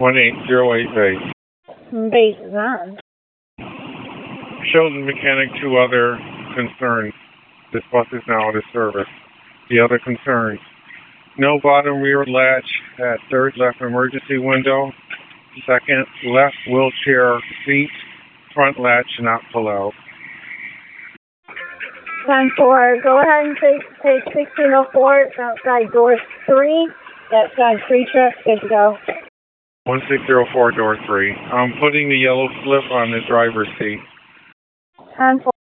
1808 base. Base is on. Show the mechanic two other concerns. This bus is now out of service. The other concerns: no bottom rear latch at third left emergency window. Second, left wheelchair seat, front latch not pull out. 10-4, go ahead and take 1604. It's outside door 3. That's on 3 trucks. Good to go. 1604, door 3. I'm putting the yellow slip on the driver's seat. 10-4.